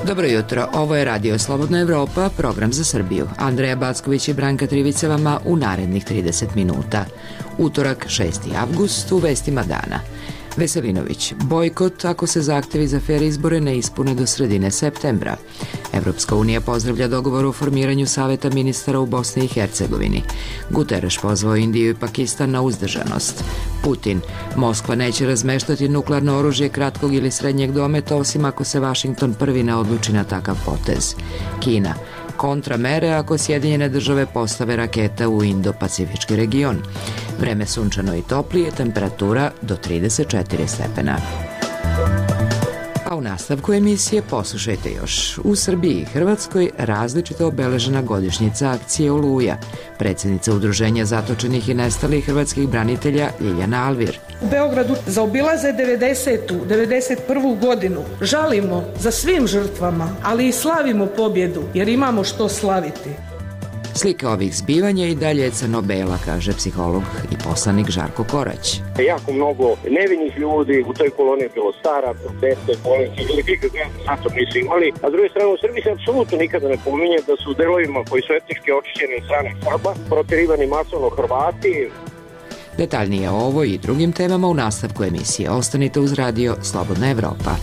Dobro jutro, ovo je Radio Slobodna Evropa, program za Srbiju. Andreja Backović i Branka Trivica vama u narednih 30 minuta. Utorak, 6. avgust, u vestima dana. Veselinović, bojkot ako se zahtevi za fer izbore ne ispune do sredine septembra. Evropska unija pozdravlja dogovor o formiranju saveta ministara u Bosni i Hercegovini. Guterres pozvao Indiju i Pakistan na uzdržanost. Putin, Moskva neće razmeštati nuklearno oružje kratkog ili srednjeg dometa osim ako se Vašington prvi ne odluči na takav potez. Kina, kontramere ako Sjedinjene države postave raketa u Indo-Pacifički region. Vreme sunčano i toplije, temperatura do 34 stepena. A u nastavku emisije poslušajte još. U Srbiji i Hrvatskoj različito obeležena godišnjica akcije Oluja. Predsjednica Udruženja zatočenih i nestalih hrvatskih branitelja Ljiljana Alvir. U Beogradu zaobilaze 91. godinu. Žalimo za svim žrtvama, ali i slavimo pobjedu jer imamo što slaviti. Slika ovih zbivanja i dalje je crno-bela, kaže psiholog i poslanik Žarko Korać. Jako mnogo nevinih ljudi u toj koloni je bilo stara, dete, bolnice, ili nikad sa tom nisu imali. A s druge strane, u Srbiji se apsolutno nikada ne pominje da su delovima koji su etnički očišćeni od strane Srba proterivani masovno Hrvati. Detaljnije o ovo i drugim temama u nastavku emisije. Ostanite uz Radio Slobodna Evropa.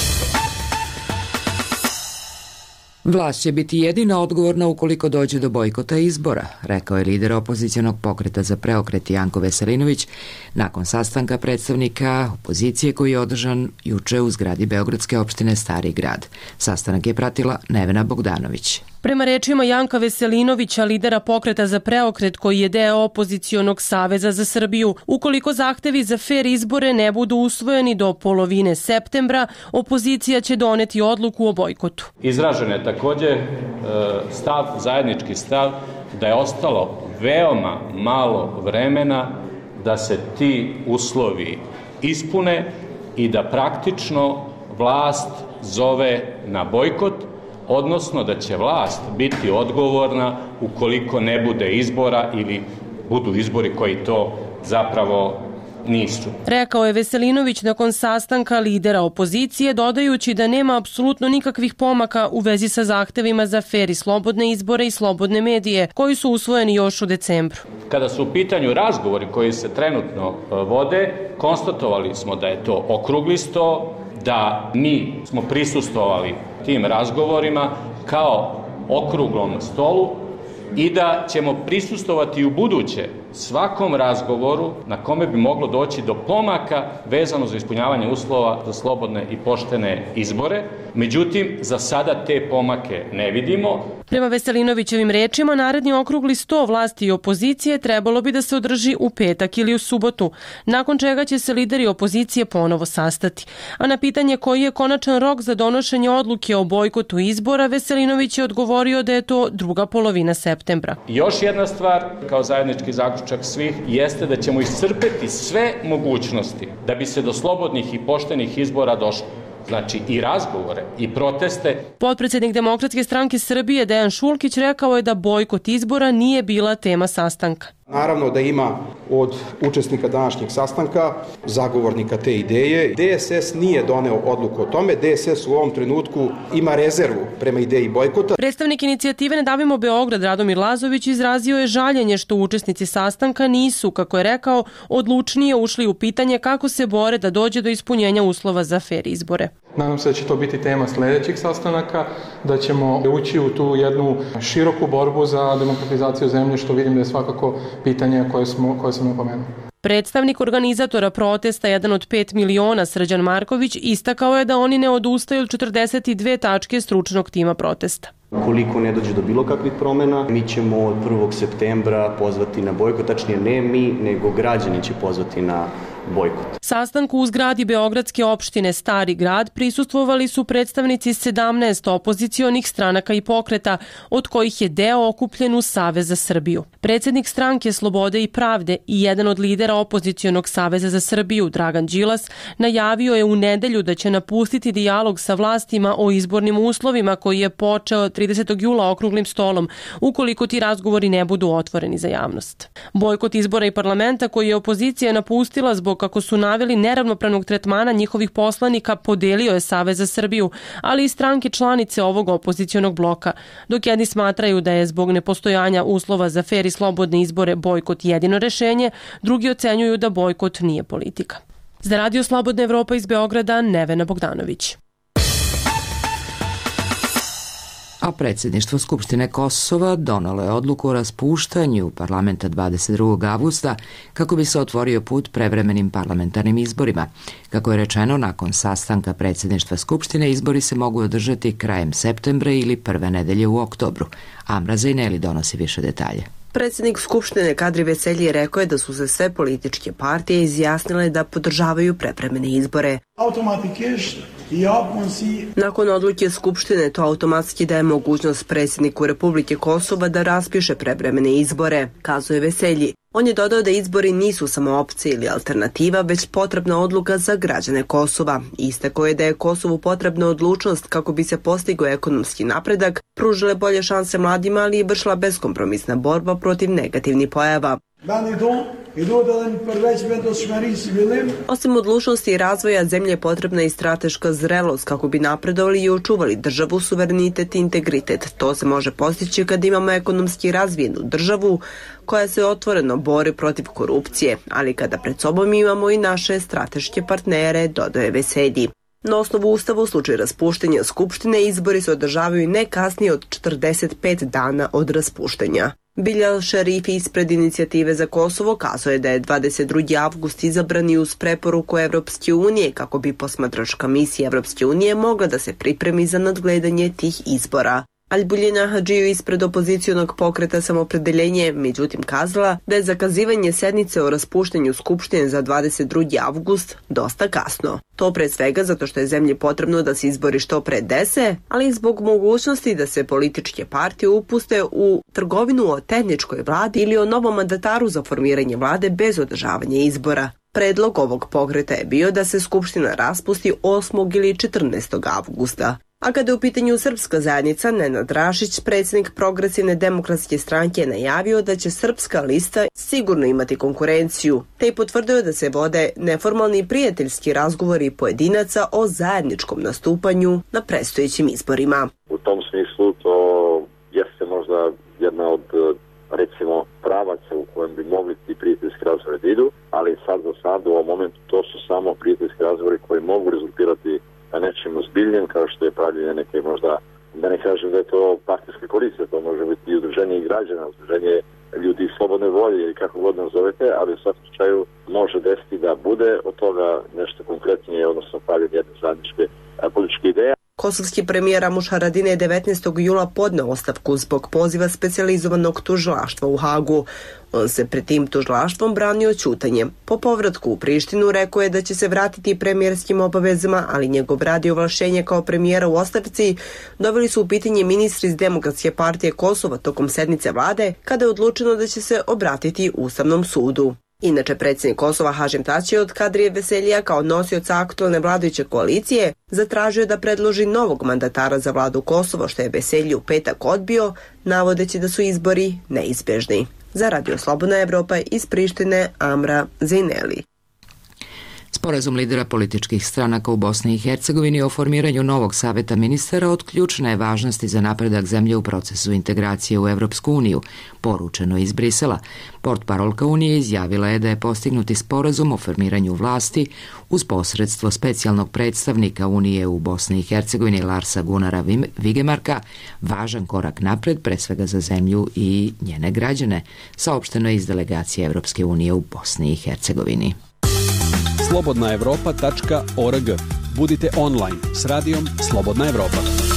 Vlast će biti jedina odgovorna ukoliko dođe do bojkota izbora, rekao je lider opozicionog pokreta za preokret Janko Veselinović nakon sastanka predstavnika opozicije koji je održan juče u zgradi Beogradske opštine Stari grad. Sastanak je pratila Nevena Bogdanović. Prema rečima Janka Veselinovića, lidera pokreta za preokret koji je deo opozicionog Saveza za Srbiju, ukoliko zahtevi za fer izbore ne budu usvojeni do polovine septembra, opozicija će doneti odluku o bojkotu. Izražen je također zajednički stav da je ostalo veoma malo vremena da se ti uslovi ispune i da praktično vlast zove na bojkot, odnosno da će vlast biti odgovorna ukoliko ne bude izbora ili budu izbori koji to zapravo nisu. Rekao je Veselinović nakon sastanka lidera opozicije, dodajući da nema apsolutno nikakvih pomaka u vezi sa zahtevima za fer i slobodne izbore i slobodne medije, koji su usvojeni još u decembru. Kada su u pitanju razgovori koji se trenutno vode, konstatovali smo da je to okrugli sto, da mi smo prisustvovali tim razgovorima kao okruglom stolu i da ćemo prisustvovati u buduće svakom razgovoru na kome bi moglo doći do pomaka vezano za ispunjavanje uslova za slobodne i poštene izbore. Međutim, za sada te pomake ne vidimo. Prema Veselinovićevim rečima, naredni okrugli sto vlasti i opozicije trebalo bi da se održi u petak ili u subotu, nakon čega će se lideri opozicije ponovo sastati. A na pitanje koji je konačan rok za donošenje odluke o bojkotu izbora, Veselinović je odgovorio da je to druga polovina septembra. Još jedna stvar, kao zajednički zaključak svih, jeste da ćemo iscrpeti sve mogućnosti da bi se do slobodnih i poštenih izbora došlo. Znači i razgovore i proteste. Potpredsjednik Demokratske stranke Srbije Dejan Šulkić rekao je da bojkot izbora nije bila tema sastanka. Naravno da ima od učesnika današnjeg sastanka zagovornika te ideje. DSS nije doneo odluku o tome. DSS u ovom trenutku ima rezervu prema ideji bojkota. Predstavnik inicijative Ne davimo Beograd Radomir Lazović izrazio je žaljenje što učesnici sastanka nisu, kako je rekao, odlučnije ušli u pitanje kako se bore da dođe do ispunjenja uslova za fer izbore. Nadam se da će to biti tema sljedećih sastanaka, da ćemo ući u tu jednu široku borbu za demokratizaciju zemlje, što vidim da je svakako pitanje koje sam napomenuo. Predstavnik organizatora protesta, jedan od 5 miliona, Srđan Marković, istakao je da oni ne odustaju od 42 tačke stručnog tima protesta. Ukoliko ne dođe do bilo kakvih promjena, mi ćemo od 1. septembra pozvati na bojkot, tačnije ne mi, nego građani će pozvati na bojkot. Sastanku u zgradi Beogradske opštine Stari grad prisustvovali su predstavnici 17 opozicionih stranaka i pokreta, od kojih je deo okupljen u Savez za Srbiju. Predsjednik stranke Slobode i pravde i jedan od lidera opozicionog Saveza za Srbiju, Dragan Đilas, najavio je u nedelju da će napustiti dijalog sa vlastima o izbornim uslovima koji je počeo 30. jula okruglim stolom, ukoliko ti razgovori ne budu otvoreni za javnost. Bojkot izbora i parlamenta koji je opozicija napustila zbog zbog, kako su naveli, neravnopravnog tretmana njihovih poslanika podelio je Savez za Srbiju, ali i stranke članice ovog opozicionog bloka, dok jedni smatraju da je zbog nepostojanja uslova za fer i slobodne izbore bojkot jedino rešenje, drugi ocenjuju da bojkot nije politika. Za Radio Slobodna Evropa iz Beograda, Nevena Bogdanović. A predsjedništvo Skupštine Kosova donalo je odluku o raspuštanju parlamenta 22. avgusta kako bi se otvorio put prevremenim parlamentarnim izborima. Kako je rečeno, nakon sastanka predsjedništva Skupštine izbori se mogu održati krajem septembra ili prve nedelje u oktobru. Amra Zajneli donosi više detalje. Predsjednik Skupštine Kadri Veselji rekao je da su se sve političke partije izjasnile da podržavaju prevremene izbore. Nakon odluke Skupštine to automatski daje mogućnost predsjedniku Republike Kosova da raspiše prevremene izbore, kazuje Veselji. On je dodao da izbori nisu samo opcija ili alternativa, već potrebna odluka za građane Kosova. Istakao je da je Kosovu potrebna odlučnost kako bi se postigao ekonomski napredak, pružile bolje šanse mladima, ali i vršila beskompromisna borba protiv negativnih pojava. Osim odlučnosti i razvoja, zemlje je potrebna i strateška zrelost kako bi napredovali i očuvali državu, suverenitet i integritet. To se može postići kad imamo ekonomski razvijenu državu koja se otvoreno bori protiv korupcije, ali kada pred sobom imamo i naše strateške partnere, dodaje Veselji. Na osnovu Ustava u slučaju raspuštenja Skupštine izbori se održavaju ne kasnije od 45 dana od raspuštenja. Biljal Šerifi ispred Inicijative za Kosovo kazuje da je 22. avgust izabran i uz preporuku Evropske unije kako bi posmatračka misija Evropske unije mogla da se pripremi za nadgledanje tih izbora. Albuljina Hadžiju ispred opozicijonog pokreta Samopredeljenje međutim kazala da je zakazivanje sednice o raspuštenju Skupštine za 22. avgust dosta kasno. To pre svega zato što je zemlji potrebno da se izbori što pre dese, ali i zbog mogućnosti da se političke partije upuste u trgovinu o tehničkoj vladi ili o novom mandataru za formiranje vlade bez održavanja izbora. Predlog ovog pokreta je bio da se Skupština raspusti 8. ili 14. avgusta. A kada je u pitanju srpska zajednica, Nenad Rašić, predsjednik Progresivne demokratske stranke, je najavio da će srpska lista sigurno imati konkurenciju, te je potvrdio da se vode neformalni i prijateljski razgovori pojedinaca o zajedničkom nastupanju na predstojećim izborima. U tom smislu to jeste možda jedna od recimo pravaca u kojem bi mogli ti prijateljski razgovori da idu, ali sad za sad u ovom momentu to su samo prijateljski razgovori koji mogu rezultirati na nečim ozbiljnim, kao što je pravljenje neke možda, da ne kažem da je to partijska koalicija, to može biti i udruženje građana, udruženje ljudi slobodne volje ili kako god nazovete, ali u svakom slučaju može desiti da bude od toga nešto konkretnije, odnosno pravljenje jedne zajedničke političke ideje. Kosovski premijer Ramuš Haradinaj je 19. jula podneo ostavku zbog poziva specijalizovanog tužilaštva u Hagu. On se pred tim tužilaštvom branio ćutanjem. Po povratku u Prištinu rekao je da će se vratiti premijerskim obavezama, ali njegov rad i ovlašćenje kao premijera u ostavci doveli su u pitanje ministri iz Demokratske partije Kosova tokom sednice vlade, kada je odlučeno da će se obratiti Ustavnom sudu. Inače, predsjednik Kosova Hašim Tači od Kadrije Veseljija kao nosioca aktualne vladajuće koalicije zatražio da predloži novog mandatara za vladu Kosova, što je Veselji u petak odbio, navodeći da su izbori neizbežni. Za Radio Slobodna Evropa iz Prištine, Amra Zajneli. Sporazum lidera političkih stranaka u Bosni i Hercegovini o formiranju novog saveta ministara od ključne je važnosti za napredak zemlje u procesu integracije u Evropsku uniju, poručeno iz Brisela. Portparolka Unije izjavila je da je postignuti sporazum o formiranju vlasti uz posredstvo specijalnog predstavnika Unije u Bosni i Hercegovini Larsa Gunara Vigemarka važan korak napred, pre svega za zemlju i njene građane, saopšteno je iz delegacije Evropske unije u Bosni i Hercegovini. slobodnaevropa.org. Budite online s radijom Slobodna Evropa.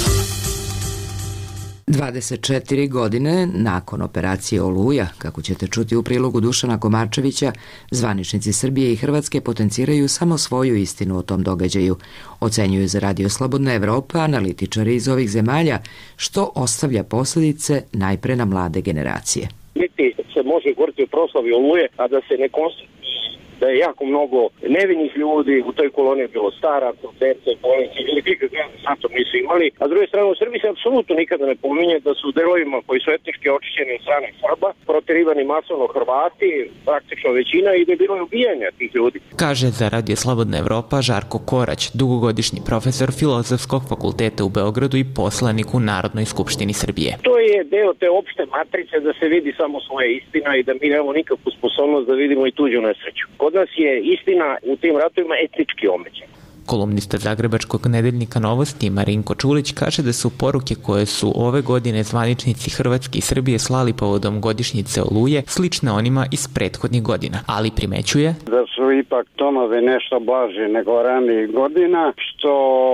24 godine nakon operacije Oluja, kako ćete čuti u prilogu Dušana Komarčevića, zvaničnici Srbije i Hrvatske potenciraju samo svoju istinu o tom događaju. Ocenjuju za Radio Slobodna Evropa analitičari iz ovih zemalja, što ostavlja posljedice najpre na mlade generacije. Niti se može govoriti o proslavi Oluje, a da se ne konstatuje da je jako mnogo nevinih ljudi u toj koloni bilo staraca, dece, bolnici, ili nikad sa tom nisu imali, a s druge strane u Srbiji se apsolutno nikada ne pominje da su delovima koji su etnički očišćeni od strane Srba proterivani masovno Hrvati, praktično većina, i da je bilo ubijanja tih ljudi. Kaže za Radio Slobodna Evropa Žarko Korać, dugogodišnji profesor Filozofskog fakulteta u Beogradu i poslanik u Narodnoj skupštini Srbije. To je deo te opšte matrice da se vidi samo svoja istina i da mi nemamo nikakvu sposobnost da vidimo i tuđu nesreću. Kod nas je istina u tim ratovima etnički omeđena. Kolumnista Zagrebačkog nedeljnika Novosti Marinko Čulić kaže da su poruke koje su ove godine zvaničnici Hrvatske i Srbije slali povodom godišnjice Oluje slične onima iz prethodnih godina, ali primećuje da su ipak tonovi nešto blaži nego ranijih godina, što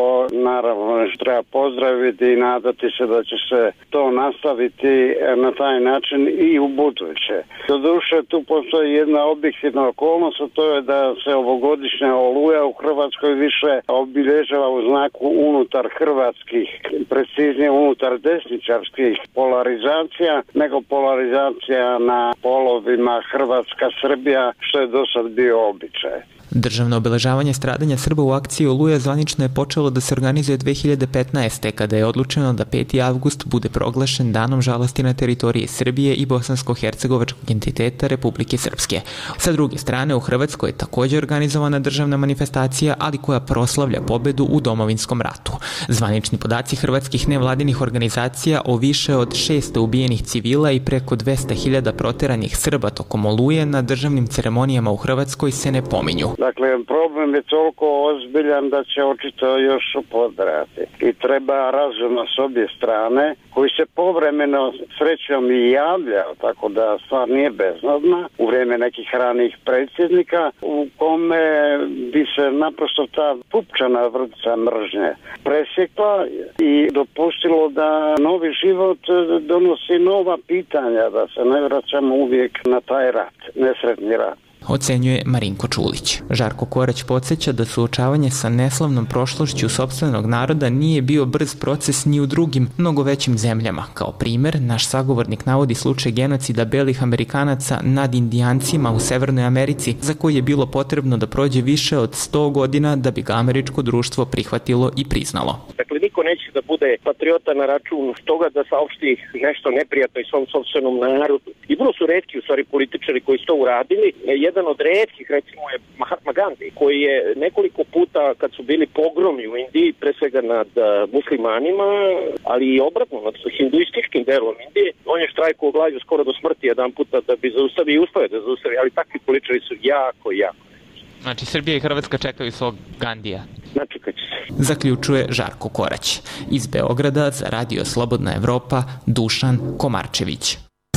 naravno treba pozdraviti i nadati se da će se to nastaviti na taj način i u buduće. Doduše, tu postoji jedna objektivna okolnost, a to je da se ovogodišnja Oluja u Hrvatskoj više obilježava u znaku unutar hrvatskih, preciznije unutar desničarskih polarizacija, nego polarizacija na polovima Hrvatska-Srbija, što je do sad bio običaj. Državno obeležavanje stradanja Srba u akciji Oluja zvanično je počelo da se organizuje 2015. kada je odlučeno da 5. avgust bude proglašen danom žalosti na teritoriji Srbije i bosansko-hercegovačkog entiteta Republike Srpske. Sa druge strane, u Hrvatskoj je također organizovana državna manifestacija, ali koja proslavlja pobedu u Domovinskom ratu. Zvanični podaci hrvatskih nevladinih organizacija o više od 600 ubijenih civila i preko 200.000 proteranih Srba tokom Oluje na državnim ceremonijama u Hrvatskoj se ne pominju. Dakle, problem je toliko ozbiljan da će očito još podrati. I treba razumno s obje strane, koji se povremeno srećom i javljao, tako da stvar nije beznadna, u vrijeme nekih ranijih predsjednika, u kome bi se naprosto ta pupčana vrpca mržnje presjekla i dopustilo da novi život donosi nova pitanja, da se ne vraćamo uvijek na taj rat, nesretni rat. Ocenjuje Marinko Čulić. Žarko Korać podsjeća da suočavanje sa neslavnom prošlošću sopstvenog naroda nije bio brz proces ni u drugim, mnogo većim zemljama. Kao primer, naš sagovornik navodi slučaj genocida belih Amerikanaca nad Indijancima u Severnoj Americi, za koji je bilo potrebno da prođe više od 100 godina da bi ga američko društvo prihvatilo i priznalo. Dakle, niko neće da bude patriota na račun toga da saopšti nešto neprijatno i svom sopstvenom narodu. I vrlo su retki, u stvari, političari koji su to uradili. Jedan od retkih, recimo, je Mahatma Gandhi, koji je nekoliko puta, kad su bili pogromi u Indiji, pre svega nad muslimanima, ali i obratno, nad hinduističkim delom Indije, on je štrajkovao glađu skoro do smrti jedan puta da bi zaustavio i uspio da zaustavi, ali takvi političari su jako. Znači, Srbija i Hrvatska čekaju svog Gandija. Načekat će se. Zaključuje Žarko Korać. Iz Beograda za Radio Slobodna Evropa, Dušan Komarčević.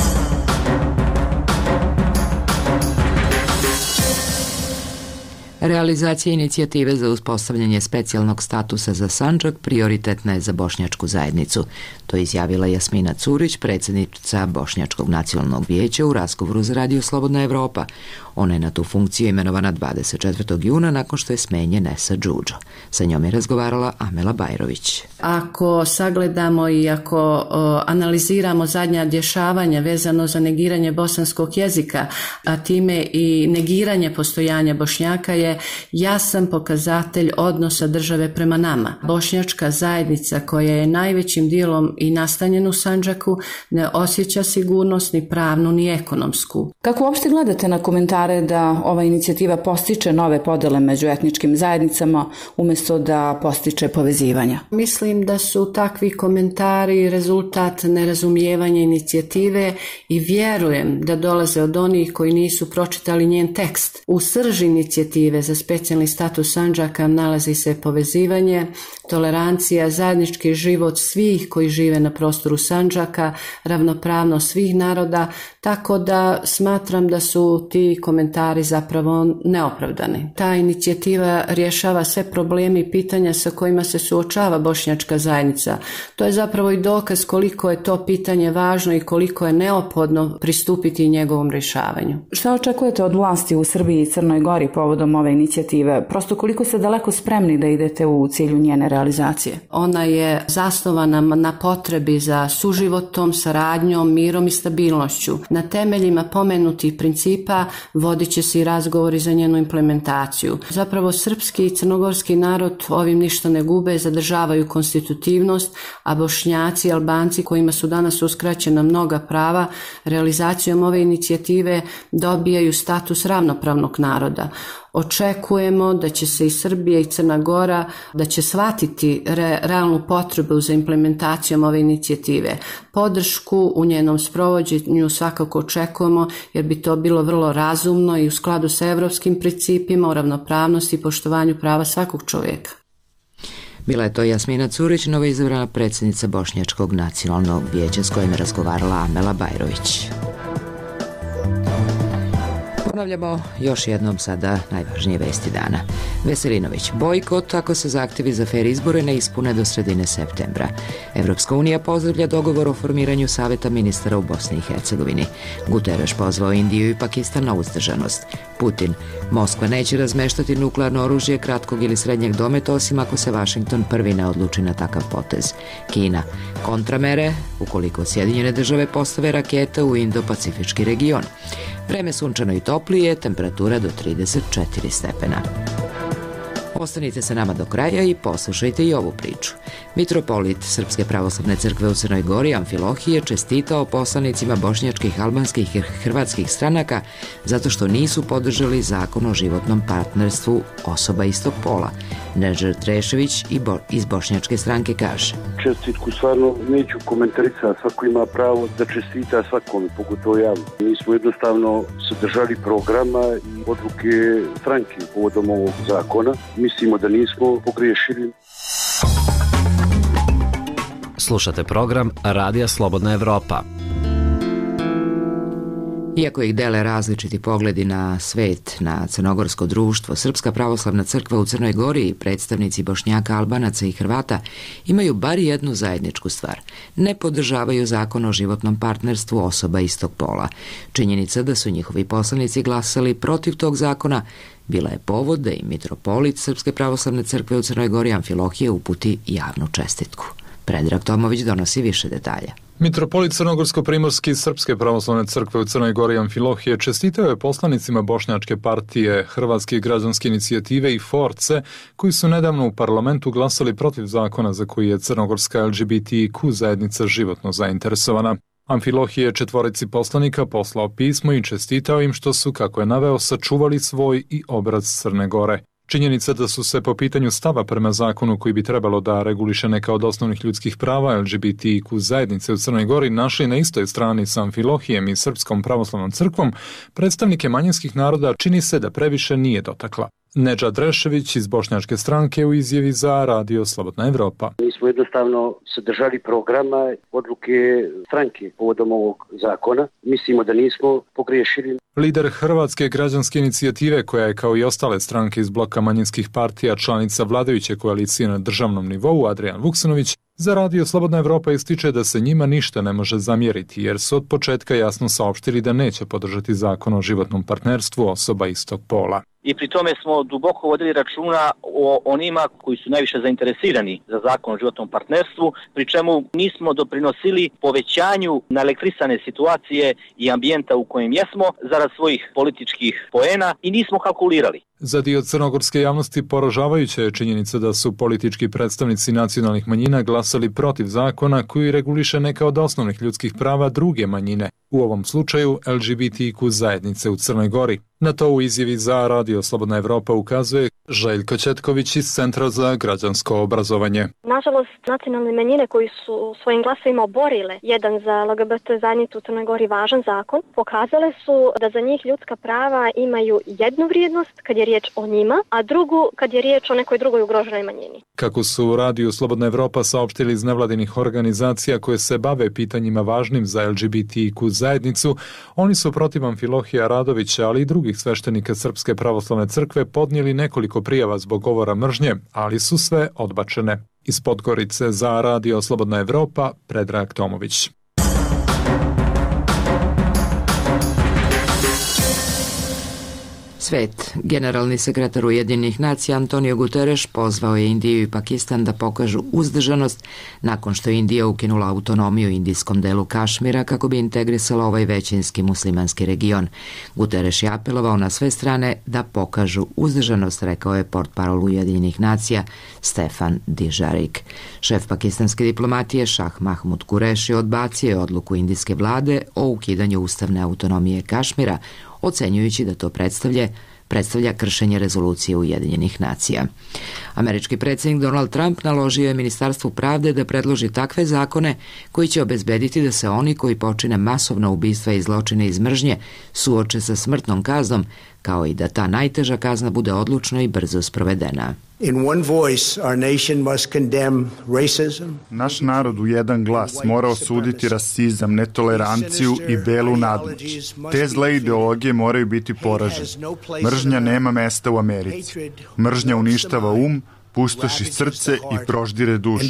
Realizacija inicijative za uspostavljanje specijalnog statusa za Sandžak prioritetna je za bošnjačku zajednicu. To je izjavila Jasmina Curić, predsjednica Bošnjačkog nacionalnog vijeća u razgovoru za Radio Slobodna Evropa. Ona je na tu funkciju imenovana 24. juna nakon što je smenjen Nesa Džudžo. Sa njom je razgovarala Amela Bajrović. Ako sagledamo i ako analiziramo zadnja dešavanja vezano za negiranje bosanskog jezika, a time i negiranje postojanja Bošnjaka je jasan pokazatelj odnosa države prema nama. Bošnjačka zajednica koja je najvećim dijelom i nastanjena u Sandžaku ne osjeća sigurnost ni pravnu ni ekonomsku. Kako uopšte gledate na komentare da ova inicijativa postiče nove podele među etničkim zajednicama umjesto da postiče povezivanja? Mislim da su takvi komentari rezultat nerazumijevanja inicijative i vjerujem da dolaze od onih koji nisu pročitali njen tekst. U srži inicijative za specijalni status Sandžaka nalazi se povezivanje, tolerancija, zajednički život svih koji žive na prostoru Sandžaka, ravnopravnost svih naroda, tako da smatram da su ti komentari zapravo neopravdani. Ta inicijativa rješava sve probleme i pitanja sa kojima se suočava bošnjačka zajednica. To je zapravo i dokaz koliko je to pitanje važno i koliko je neophodno pristupiti njegovom rješavanju. Šta očekujete od vlasti u Srbiji i Crnoj Gori povodom ove inicijative? Prosto koliko ste daleko spremni da idete u cilju njene realizacije. Ona je zasnovana na potrebi za suživotom, saradnjom, mirom i stabilnošću. Na temeljima pomenutih principa vodit će se i razgovori za njenu implementaciju. Zapravo srpski i crnogorski narod ovim ništa ne gube, zadržavaju konstitutivnost, a Bošnjaci i Albanci kojima su danas uskraćena mnoga prava, realizacijom ove inicijative dobijaju status ravnopravnog naroda. Očekujemo da će se i Srbija i Crna Gora, da će shvatiti realnu potrebu za implementacijom ove inicijative. Podršku u njenom sprovođenju svakako očekujemo jer bi to bilo vrlo razumno i u skladu sa evropskim principima o ravnopravnosti i poštovanju prava svakog čovjeka. Bila je to Jasmina Curić, novoizabrana predsjednica Bošnjačkog nacionalnog vijeća s kojim je razgovarala Amela Bajrović. Ponavljamo još jednom sada najvažnije vesti dana. Veselinović, bojkot ako se zahtjevi za fer izbore ne ispune do sredine septembra. Evropska unija pozdravlja dogovor o formiranju saveta ministara u Bosni i Hercegovini. Guterres pozvao Indiju i Pakistan na uzdržanost. Putin, Moskva neće razmeštati nuklearno oružje kratkog ili srednjeg dometa osim ako se Vašington prvi ne odluči na takav potez. Kina, kontramere ukoliko Sjedinjene države postave rakete u Indo-Pacifički region. Vreme sunčano i toplije, temperatura do 34 stepena. Ostanite sa nama do kraja i poslušajte i ovu priču. Mitropolit Srpske pravoslavne crkve u Crnoj Gori Amfilohije čestitao poslanicima bošnjačkih, albanskih i hrvatskih stranaka zato što nisu podržali zakon o životnom partnerstvu osoba istog pola. Nežet Rešević iz bošnjačke stranke kaže: Čestitku stvarno neću komentarisati, svako ima pravo da čestita svakome, pogotovo javno. Mi smo jednostavno sadržali programa i odluke stranke povodom ovog zakona. Mislimo da nismo pogriješili. Slušate program Radija Slobodna Evropa. Iako ih dele različiti pogledi na svet, na crnogorsko društvo, Srpska pravoslavna crkva u Crnoj Gori i predstavnici Bošnjaka, Albanaca i Hrvata imaju bar jednu zajedničku stvar. Ne podržavaju zakon o životnom partnerstvu osoba istog pola. Činjenica da su njihovi poslanici glasali protiv tog zakona bila je povod da i mitropolit Srpske pravoslavne crkve u Crnoj Gori Amfilohije uputi javnu čestitku. Predrag Tomović donosi više detalja. Mitropolit Crnogorsko-primorski Srpske pravoslavne crkve u Crnoj Gori Amfilohije čestitao je poslanicima Bošnjačke partije, Hrvatske građanske inicijative i Force, koji su nedavno u parlamentu glasali protiv zakona za koji je crnogorska LGBTQ zajednica životno zainteresovana. Amfilohije četvorici poslanika poslao pismo i čestitao im što su, kako je naveo, sačuvali svoj i obraz Crne Gore. Činjenica da su se po pitanju stava prema zakonu koji bi trebalo da reguliše neka od osnovnih ljudskih prava LGBTQ zajednice u Crnoj Gori našli na istoj strani sa Amfilohijem i Srpskom pravoslavnom crkvom, predstavnike manjinskih naroda čini se da previše nije dotakla. Nežet Rešević iz bošnjačke stranke u izjavi za Radio Slobodna Evropa. Mi smo jednostavno sadržali programa, odluke stranke povodom ovog zakona. Mislimo da nismo pogriješili. Lider Hrvatske građanske inicijative, koja je kao i ostale stranke iz bloka manjinskih partija članica vladajuće koalicije na državnom nivou, Adrijan Vuksanović, za Radio Slobodna Evropa ističe da se njima ništa ne može zamjeriti, jer su od početka jasno saopštili da neće podržati zakon o životnom partnerstvu osoba istog pola. I pri tome smo duboko vodili računa o onima koji su najviše zainteresirani za zakon o životnom partnerstvu, pri čemu nismo doprinosili povećanju naelektrisane situacije i ambijenta u kojem jesmo zarad svojih političkih poena i nismo kalkulirali. Za dio crnogorske javnosti poražavajuća je činjenica da su politički predstavnici nacionalnih manjina glasali protiv zakona koji reguliše neka od osnovnih ljudskih prava druge manjine, u ovom slučaju LGBTQ zajednice u Crnoj Gori. Na to u izjavi za Radio Slobodna Evropa ukazuje Željko Četković iz Centra za građansko obrazovanje. Nažalost, nacionalne manjine koji su svojim glasovima oborile jedan za LGBT zajednicu u Crnoj Gori važan zakon, pokazale su da za njih ljudska prava imaju jednu vrijednost kad je riječ o njima, a drugu kad je riječ o nekoj drugoj ugroženoj manjini. Kako su u Radio Slobodna Evropa saopštili iz nevladinih organizacija koje se bave pitanjima važnim za LGBTQ zajednicu, oni su protiv Amfilohija Radovića, ali i drugih sveštenika Srpske pravoslavne crkve podnijeli nekoliko prijava zbog govora mržnje, ali su sve odbačene. Iz Podgorice za Radio Slobodna Evropa, Predrag Tomović. Svet. Generalni sekretar Ujedinjenih nacija Antonio Guterres pozvao je Indiju i Pakistan da pokažu uzdržanost nakon što je Indija ukinula autonomiju indijskom delu Kašmira kako bi integrisala ovaj većinski muslimanski region. Guterres je apelovao na sve strane da pokažu uzdržanost, rekao je portparol Ujedinjenih nacija Stefan Dujarric. Šef pakistanske diplomatije Šah Mahmud Qureshi odbacio je odluku indijske vlade o ukidanju ustavne autonomije Kašmira, ocenjujući da to predstavlja kršenje rezolucije Ujedinjenih nacija. Američki predsjednik Donald Trump naložio je Ministarstvu pravde da predloži takve zakone koji će obezbediti da se oni koji počine masovna ubistva i zločine iz mržnje suoče sa smrtnom kaznom, kao i da ta najteža kazna bude odlučno i brzo sprovedena. Naš narod u jedan glas mora osuditi rasizam, netoleranciju i belu nadmoć. Te zle ideologije moraju biti poražene. Mržnja nema mesta u Americi. Mržnja uništava pustoši srce i proždire dušu,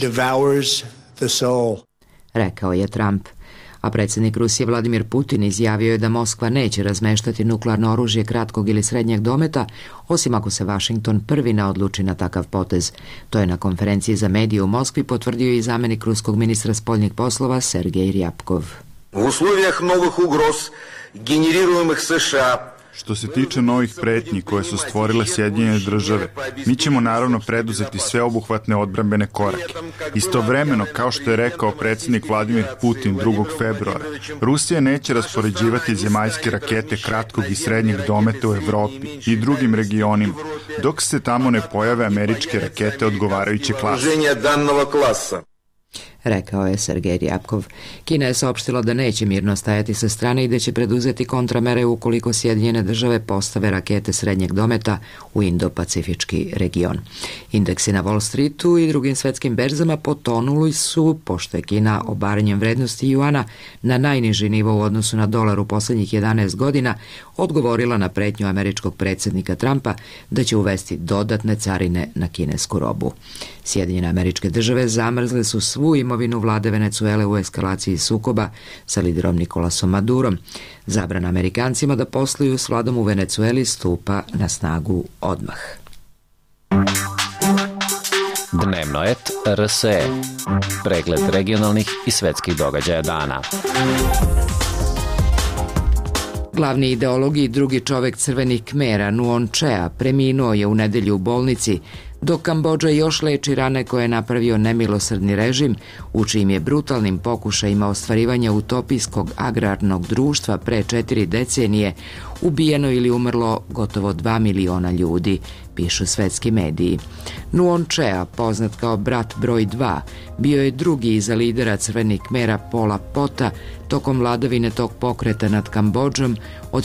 rekao je Trump. A predsjednik Rusije Vladimir Putin izjavio je da Moskva neće razmeštati nuklearno oružje kratkog ili srednjeg dometa, osim ako se Washington prvi ne odluči na takav potez. To je na konferenciji za medije u Moskvi potvrdio i zamjenik ruskog ministra spoljnih poslova Sergej Ryabkov. U uslovijah novih ugroz generirajućih США. Što se tiče novih pretnji koje su stvorile Sjedinjene države, mi ćemo naravno preduzeti sveobuhvatne odbrambene korake. Istovremeno, kao što je rekao predsjednik Vladimir Putin 2. februara, Rusija neće raspoređivati zemaljske rakete kratkog i srednjeg dometa u Evropi i drugim regionima, dok se tamo ne pojave američke rakete odgovarajuće klase, rekao je Sergej Ryabkov. Kina je saopštila da neće mirno stajati sa strane i da će preduzeti kontramere ukoliko Sjedinjene države postave rakete srednjeg dometa u Indo-Pacifički region. Indeksi na Wall Streetu i drugim svetskim berzama potonuli su, pošto je Kina obaranjem vrednosti juana na najniži nivo u odnosu na dolar u poslednjih 11 godina odgovorila na pretnju američkog predsjednika Trumpa da će uvesti dodatne carine na kinesku robu. Sjedinjene Američke Države zamrzle su svu imovinu vlade Venecuele u eskalaciji sukoba sa liderom Nikolasom Madurom. Zabrana Amerikancima da posluju s vladom u Venecueli stupa na snagu odmah. Dnevno et RSE. Pregled regionalnih i svetskih događaja dana. Glavni ideolog i drugi čovek crvenih Kmera, Nuon Chea, preminuo je u nedelju u bolnici, dok Kambodža još leči rane koje je napravio nemilosrdni režim, u čijim je brutalnim pokušajima ostvarivanja utopijskog agrarnog društva pre 4 decenije ubijeno ili umrlo gotovo 2 miliona ljudi, pišu svetski mediji. Nuon Chea, poznat kao brat broj 2, bio je drugi iza lidera crvenih Kmera Pola Pota tokom vladavine tog pokreta nad Kambodžom od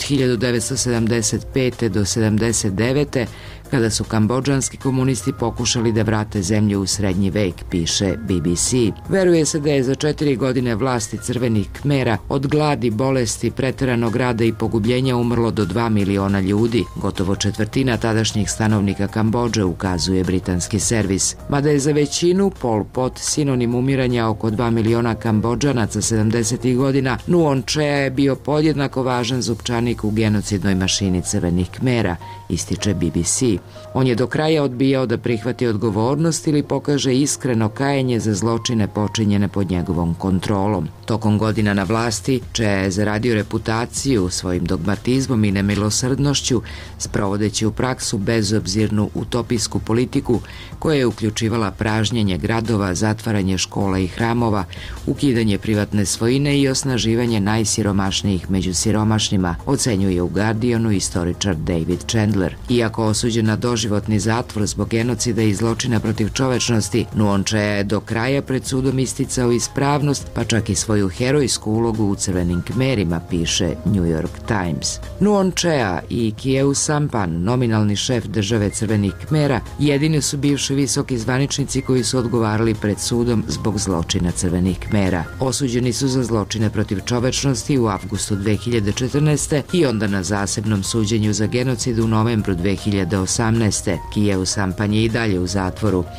1975. do 79. kada su kambodžanski komunisti pokušali da vrate zemlju u srednji vek, piše BBC. Veruje se da je za 4 godine vlasti crvenih Kmera od gladi, bolesti, preteranog rada i pogubljenja umrlo do 2 miliona ljudi, gotovo četvrtina tadašnjih stanovnika Kambodže, ukazuje britanski servis. Mada je za većinu Pol Pot sinonim umiranja oko 2 miliona Kambodžanaca 70. godina, Nuon Chea je bio podjednako važan zupčanik u genocidnoj mašini crvenih Kmera, ističe BBC. On je do kraja odbijao da prihvati odgovornost ili pokaže iskreno kajanje za zločine počinjene pod njegovom kontrolom. Tokom godina na vlasti, Chea je zaradio reputaciju svojim dogmatizmom i nemilosrdnošću, sprovodeći u praksu bezobzirnu utopijsku politiku koja je uključivala pražnjenje gradova, zatvaranje škola i hramova, ukidanje privatne svojine i osnaživanje najsiromašnijih među siromašnima, ocenjuje u Guardianu istoričar David Chandler. Iako osuđen na doživotni zatvor zbog genocida i zločina protiv čovečnosti, Nuon Chea je do kraja pred sudom isticao ispravnost, pa čak i svoju herojsku ulogu u crvenim Kmerima, piše New York Times. Nuon Chea i Khieu Sampan, nominalni šef države crvenih Kmera, jedini su bivši visoki zvaničnici koji su odgovarali pred sudom zbog zločina crvenih Kmera. Osuđeni su za zločine protiv čovečnosti u avgustu 2014. i onda na zasebnom suđenju za genocid u novembru 2018. Khieu Sampan je i dalje u zatvoru.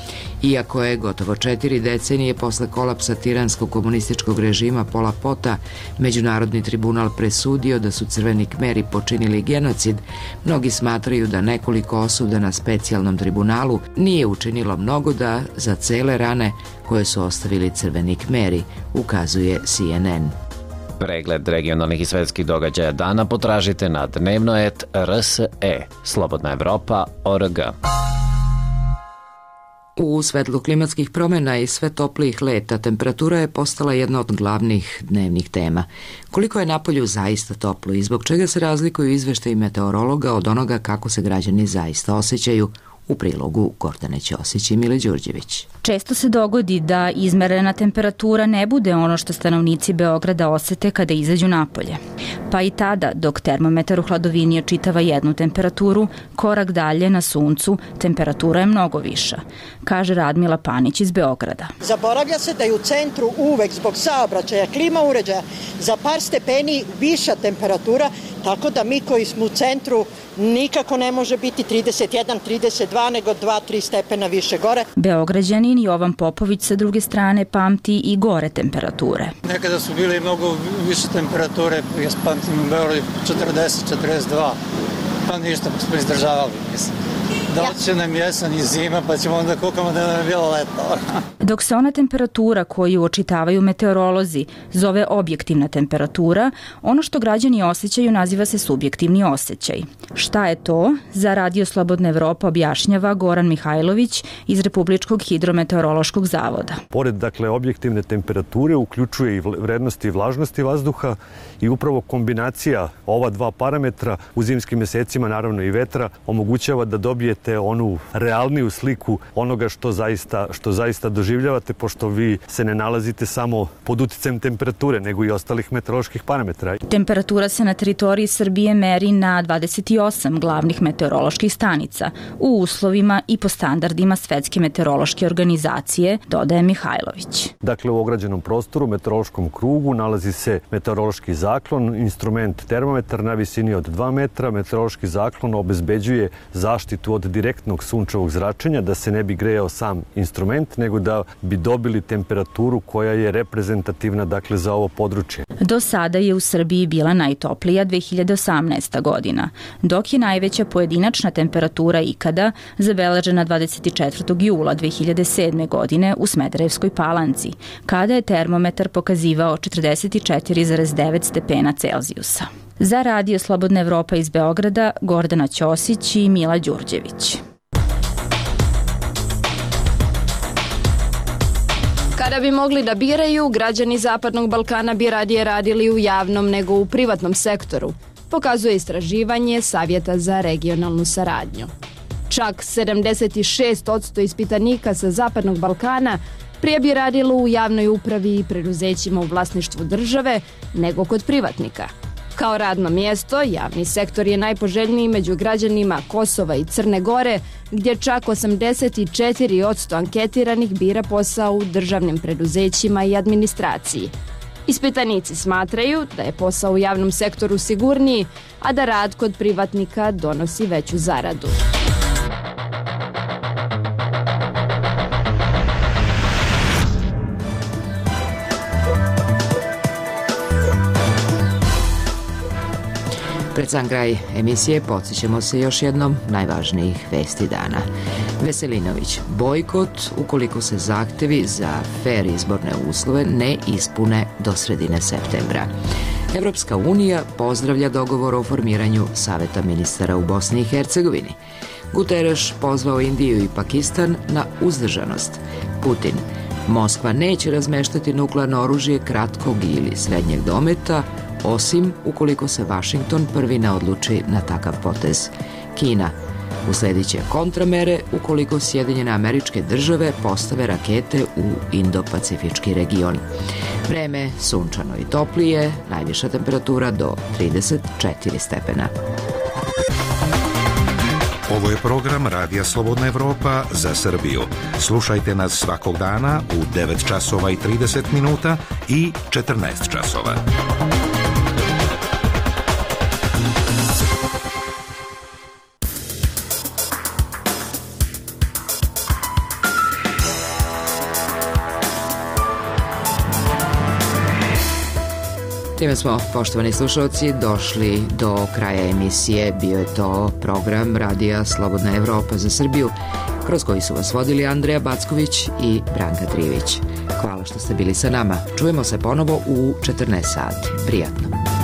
Iako je gotovo 4 decenije posle kolapsa tiranskog komunističkog režima Pola Pota Međunarodni tribunal presudio da su Crveni Kmeri počinili genocid, mnogi smatraju da nekoliko osuda na specijalnom tribunalu nije učinilo mnogo da za cele rane koje su ostavili Crveni Kmeri, ukazuje CNN. Pregled regionalnih i svetskih događaja dana potražite na dnevnoet.rse, slobodnaevropa.org. U svetlu klimatskih promjena i sve toplijih leta, temperatura je postala jedna od glavnih dnevnih tema. Koliko je napolju zaista toplo i zbog čega se razlikuju izveštaji meteorologa od onoga kako se građani zaista osjećaju, u prilogu Gordane Ćosić i Mile Đurđević. Često se dogodi da izmerena temperatura ne bude ono što stanovnici Beograda osete kada izađu napolje. Pa i tada, dok termometar u hladovini očitava jednu temperaturu, korak dalje na suncu temperatura je mnogo viša, kaže Radmila Panić iz Beograda. Zaboravlja se da je u centru uvek zbog saobraćaja, klima uređaja za par stepeni viša temperatura, tako da mi koji smo u centru nikako ne može biti 31, 32, nego 2-3 stepena više gore. Beograđanin Jovan Popović sa druge strane pamti i gore temperature. Nekada su bile mnogo više temperature, ja pamtim u Beogradu 40, 42, pa ništa, pa smo izdržavali, mislim. Doći nam jesen i zima, pa ćemo onda kukamo da nam je bilo leto. Dok se ona temperatura koju očitavaju meteorolozi zove objektivna temperatura, ono što građani osjećaju naziva se subjektivni osjećaj. Šta je to? Za Radio Slobodna Evropa objašnjava Goran Mihajlović iz Republičkog hidrometeorološkog zavoda. Pored, dakle, objektivne temperature uključuje i vrednosti i vlažnosti vazduha i upravo kombinacija ova dva parametra u zimskim mesecima, naravno i vetra, omogućava da dobijete onu realniju sliku onoga što zaista doživljavate, pošto vi se ne nalazite samo pod uticajem temperature, nego i ostalih meteoroloških parametra. Temperatura se na teritoriji Srbije meri na 28 glavnih meteoroloških stanica u uslovima i po standardima Svetske meteorološke organizacije, dodaje Mihajlović. Dakle, u ograđenom prostoru, meteorološkom krugu, nalazi se meteorološki zaklon, instrument termometar na visini od 2 metra. Meteorološki zaklon obezbeđuje zaštitu od direktnog sunčevog zračenja, da se ne bi grejao sam instrument, nego da bi dobili temperaturu koja je reprezentativna, dakle, za ovo područje. Do sada je u Srbiji bila najtoplija 2018. godina, dok je najveća pojedinačna temperatura ikada zabeležena 24. jula 2007. godine u Smederevskoj Palanci, kada je termometar pokazivao 44,9 stepena Celzijusa. Za Radio Slobodna Evropa iz Beograda, Gordana Ćosić i Mila Đurđević. Kada bi mogli da biraju, građani Zapadnog Balkana bi radije radili u javnom nego u privatnom sektoru, pokazuje istraživanje Savjeta za regionalnu saradnju. Čak 76% ispitanika sa Zapadnog Balkana prije bi radilo u javnoj upravi i preduzećima u vlasništvu države nego kod privatnika. Kao radno mjesto, javni sektor je najpoželjniji među građanima Kosova i Crne Gore, gdje čak 84% anketiranih bira posao u državnim preduzećima i administraciji. Ispitanici smatraju da je posao u javnom sektoru sigurniji, a da rad kod privatnika donosi veću zaradu. Pred sam kraj emisije podsjećamo se još jednom najvažnijih vesti dana. Veselinović, bojkot ukoliko se zahtevi za fer izborne uslove ne ispune do sredine septembra. Evropska unija pozdravlja dogovor o formiranju Saveta ministara u Bosni i Hercegovini. Guterres pozvao Indiju i Pakistan na uzdržanost. Putin, Moskva neće razmeštati nuklearno oružje kratkog ili srednjeg dometa, osim ukoliko se Vašington prvi ne odluči na takav potez. Kina, usledit će kontramere ukoliko Sjedinjene Američke Države postave rakete u Indo-Pacifički region. Vreme sunčano i toplije, najviša temperatura do 34 stepena. Ovo je program Radija Slobodna Evropa za Srbiju. Slušajte nas svakog dana u 9 časova i 30 minuta i 14 časova. Time smo, poštovani slušalci, došli do kraja emisije. Bio je to program Radija Slobodna Evropa za Srbiju, kroz koji su vas vodili Andreja Backović i Branka Trivić. Hvala što ste bili sa nama. Čujemo se ponovo u 14 sati. Prijatno.